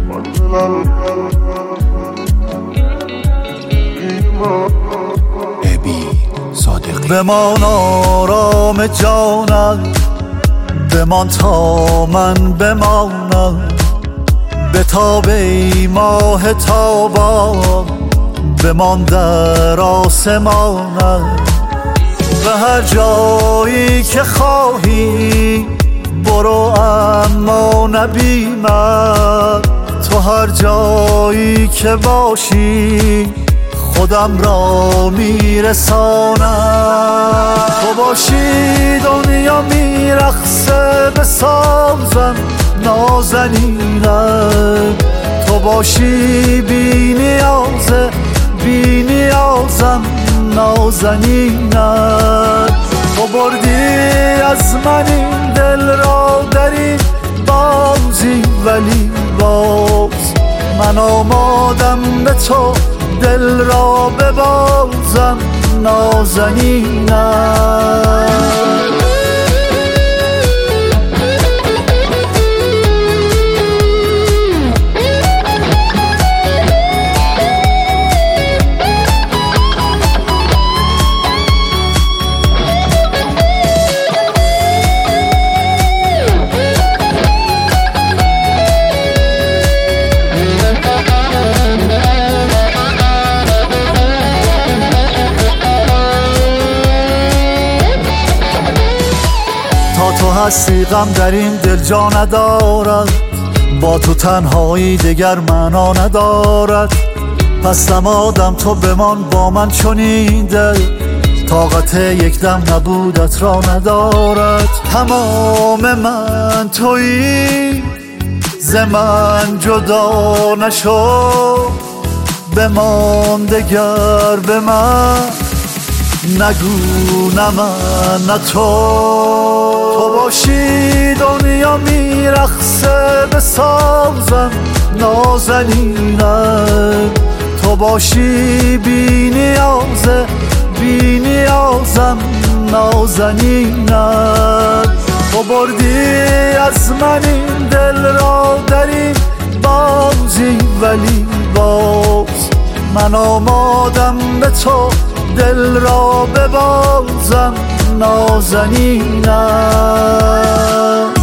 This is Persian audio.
بمان آرام جانم، بمان تا من بمانم، بتاب ای ماه تابان، بمان در آسمانم. به هر جایی که خواهی برو اما نبی من، تو هر جایی که باشی خودم را میرسانم. تو باشی دنیا میرقصه به سازم نازنینم، تو باشی بی نیازه بی نیازم نازنینم. تو بردی از من این دل را در این بازی، ولی باز من آمادم به تو دل را ببازم نازنینم. تا تو هستی غم در این دل جا ندارد، با تو تنهایی دگر معنا ندارد. پس نمادم تو بمان با من چنین دل، طاقت یک دم نبودت را ندارد. تمام من تویی ز من جدا نشو، بمان دگر به من نگو نه من نه تو. تو باشی دنیا میرقصه به سازم نازنینم، تو باشی بی نیازه بی نیازم نازنینم. تو بردی از من این دل را در این بازی، ولی باز من آمادم به تو دل را ببازم نازنینم.